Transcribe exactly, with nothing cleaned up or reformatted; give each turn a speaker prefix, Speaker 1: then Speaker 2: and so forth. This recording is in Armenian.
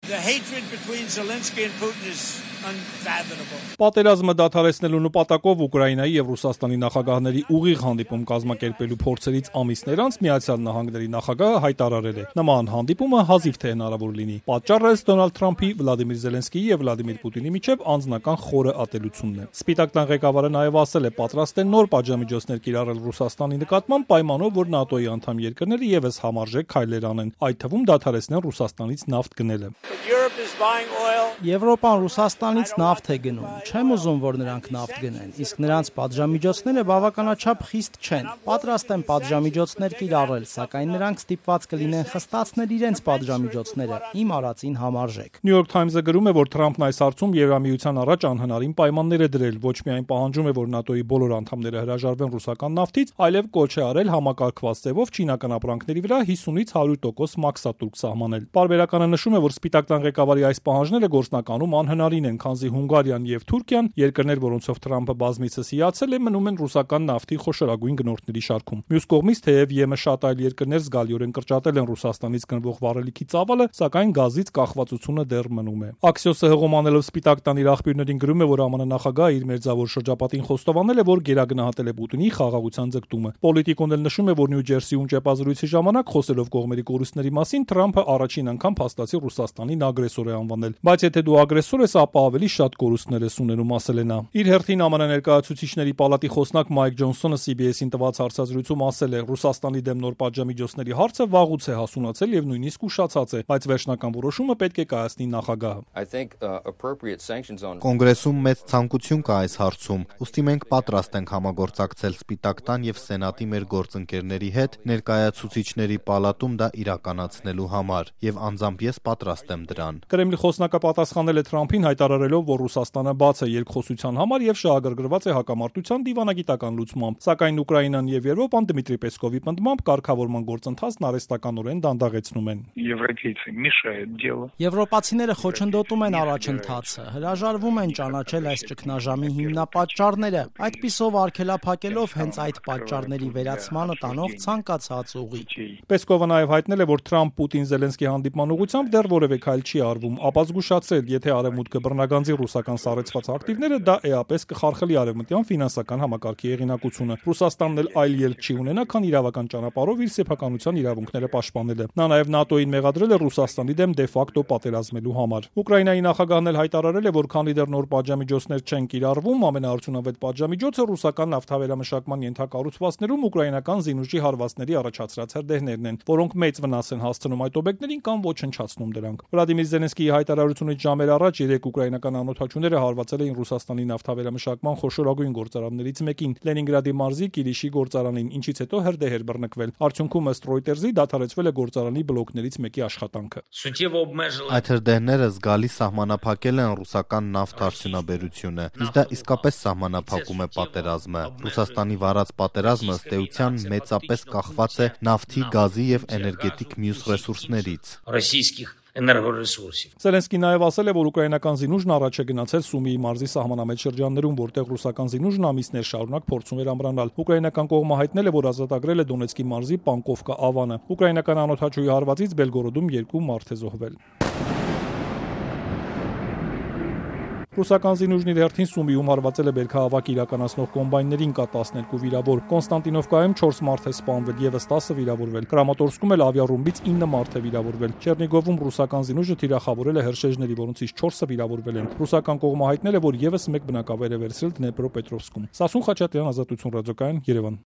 Speaker 1: The hatred between Zelensky and Putin is unfathomable.
Speaker 2: Պատերազմը դադարեցնելու նպատակով Ուկրաինայի եւ Ռուսաստանի նախագահների ուղիղ հանդիպում կազմակերպելու փորձերից ամիսներ անց Միացյալ Նահանգների նախագահը հայտարարել է. նման հանդիպումը հազիվ թե հնարավոր լինի։ Պատճառը Դոնալդ Թրամփի, Վլադիմիր Զելենսկիի եւ Վլադիմիր Պուտինի միջև անձնական խորը ատելությունն է։ Սպիտակ տան ղեկավարը նաեւ ասել է, պատրաստ է նոր պատժամիջոցներ կիրառել Ռուսաստանի նկատմամբ պայմանով, որ ՆԱՏՕ-ի անդամ երկրները եւս համարժեք քայլեր անեն, այդ թվում դադարեցնեն Ռուսաստանից նավթ գնելը։
Speaker 3: Եվրոպան Ռուսաստանից նավթ է գնում։ Չեմ ուզում, որ նրանք նավթ գնեն, իսկ նրանց պատժամիջոցները բավականաչափ խիստ չեն։ Պատրաստ են պատժամիջոցներ կիրառել, սակայն նրանք ստիպված կլինեն խստացնել իրենց պատժամիջոցները իմ արածին համարժեք։
Speaker 2: New York Times-ը գրում է, որ Թրամփն այս հարցում Եվրամիության առաջ անհնարին պայմաններ է դրել, ոչ միայն պահանջում է, որ ՆԱՏՕ-ի բոլոր անդամները հրաժարվեն ռուսական նավթից, այլև կոչ է արել համակարգված ձևով չինական ապրանքների վրա հիսունից հարյուր տոկոս մաքսատուրք սահմանել։ Պարբերականը նշում է, որ Սպիտակ տան ղեկավարի այս պահանջները գործնականում անհնարին են, քանզի Հունգարիան եւ Թուրքիան, երկրներ, որոնցով Թրամփը բազմիցս հիացել է, մնում են ռուսական նավթի խոշորագույն գնորդների շարքում։ Մյուս կողմից, թեև ԵՄ շատ այլ երկրներ զգալիորեն կրճատել են Ռուսաստանից գնվող վառելիքի ծավալը, սակայն գազից կախվածությունը դեռ մնում է։ Axios-ը հղումանելով Սպիտակ տան իր աղբյուրներին գրում է, որ ԱՄՆ նախագահը իր մերձավոր շրջապատին խոստովանել է, որ գերագնահատել է Պուտինի խաղաղության ձգտումը։ Պոլիտիկոն էլ նշում է, որ Նյու Ջերսիում ճեպազրույցի ժամանակ խոսելով կողմերի կորուստների մասին Թրամփը առաջին անգամ փաստացի Ռուսաստանին ագրեսոր է անվանել։ Բայց եթե դու ագրեսոր ես, ապա ավելի շատ կորուստներ ես ունենում, ասել է նա։ Իր հերթին ԱՄՆ ներկայացուցիչների պալատի խոսնակ Մայք Ջոնսոնը C B S-ին տված հարցազրույցում ասել է. Ռուսաստանի դեմ նոր պատժամիջոցների հարցը վաղուց է հասունացել եւ նույնիսկ ուշացած է, բայց վերջնական որոշումը պետք է կայացնի նախագահը։
Speaker 4: Կոնգրեսում մեծ ցանկություն կա այս հարցում, ուստի մենք պատրաստ ենք համագործակցել Սպիտակ տան եւ Սենատի մեր գործընկերների հետ ներկայացուցիչների պալատում դա իրականացնելու համար եւ անձամբ ես պատրաստ եմ դրան։
Speaker 2: Կրեմլի խոսնակը պատասխանել է Թրամփին հայտարարելով, որ Ռուսաստանը բաց է երկխոսության համար եւ շահագրգռված է հակամարտության դիվանագիտական լուծմամբ, սակայն Ուկրաինան եւ Եվրոպան Դմիտրի Պեսկովի պնդմամբ կարգավորման գործընթացն արհեստականորեն դանդաղեցնում են։
Speaker 3: Եվրոպացիները խոչընդոտում են առաջընթացը, հրաժարվում են ճանաչել այս ճգնաժամի հիմնապատճառները, այդպիսով արգելափակելով հենց այդ պատճառների վերացմանը տանող ցանկացած ուղի։
Speaker 2: Պեսկովը նաեւ հայտնել է, որ Թրամփ-Պուտին-Զելենսկի հանդիպման ուղղությամբ դեռ որևէ քայլ չի արվում, ապա զգուշացրել, եթե արևմուտքը բռնագանձի ռուսական սառեցված ակտիվները, դա էապես կխարխլի արևմտյան ֆինանսական համակարգի հեղինակությունը։ Ռուսաստանն էլ այլ ելք չի ունենա, քան իրավական ճանապարհով իր սեփականության իրավունքները պաշտպանելը։ Նա նաեւ ՆԱՏՕ-ին մեղադրել է Ռուսաստանի դեմ դե ֆակտո պատերազմելու համար։ Ուկրաինայի նախագահն էլ հայտարարել է, որ քանի դեռ նոր պատժամիջոցներ չեն կիրառվում, ամենաարդյունավետ պատժամիջոցը ռուսական նավթավերամշակման ենթակառուցվածքներում ուկրաինական զինուժի հարվածների առաջացրած հրդեհներն են, որոնք մեծ վնաս են հասցնում այդ օբյեկտներին կամ ոչնչացնում դրանք։ Վլադիմիր Զելենսկիի հայտարարությունից ժամեր առաջ երեք ուկրաինական անօդաչուները հարվածել էին Ռուսաստանի նավթավերամշակման խոշորագույն գործարաններից մեկին՝ Լենինգրադի մարզի Կիլիշի գործարանին, ինչից հետո հրդեհ էր բռնկվել։ Արդյունքում ըստ Reuters-ի դադարեցվել է գործարանի բլոկներից մեկի աշխատանքը։
Speaker 4: Այդ հրդեհները զգալի սահմանափակել են ռուսական նավթ արդյունաբերությունը, իսկ դա իսկապես սահմանափակում է պատերազմը։ Ռուսաստանի վարած պատերազմը ըստ էության մեծապես կախված է նավթի, գազի եւ էներգետիկ մյուս ռեսուրսներից։
Speaker 2: Զելենսկին նաև ասել է, որ ուկրաինական զինուժն առաջ է գնացել Սումիի մարզի սահմանամետ շրջաններում, որտեղ ռուսական զինուժն ամիսներ շարունակ փորձում էր ամրանալ։ Ուկրաինական կողմը հայտնել է, որ ազատագրել է Դոնեցկի մարզի Պանկովկա ավանը։ Ուկրաինական անօդաչուի հարվածից Բելգորոդում երկու մարդ է զոհվել։ Ռուսական զինուժն իր հերթին Սումիում հարվածել է բերքահավաք իրականացնող կոմբայններին, կա տասներկու վիրավոր։ Կոնստանտինովկայում չորս մարդ է սպանվել, եւս տասը վիրավորվել։ Կրամատորսկում էլ ավիառումբից ինը մարդ է վիրավորվել։ Չեռնիգովում ռուսական զինուժը թիրախավորել է հրշեջների, որոնցից չորսը վիրավորվել են։ Ռուսական կողմը հայտնել է, որ եւս մեկ բնակավայր է վերցրել Դնեպրոպետրովսկում։ Սասուն Խաչատրյան, Ազատություն ռադիոկայան, Երևան։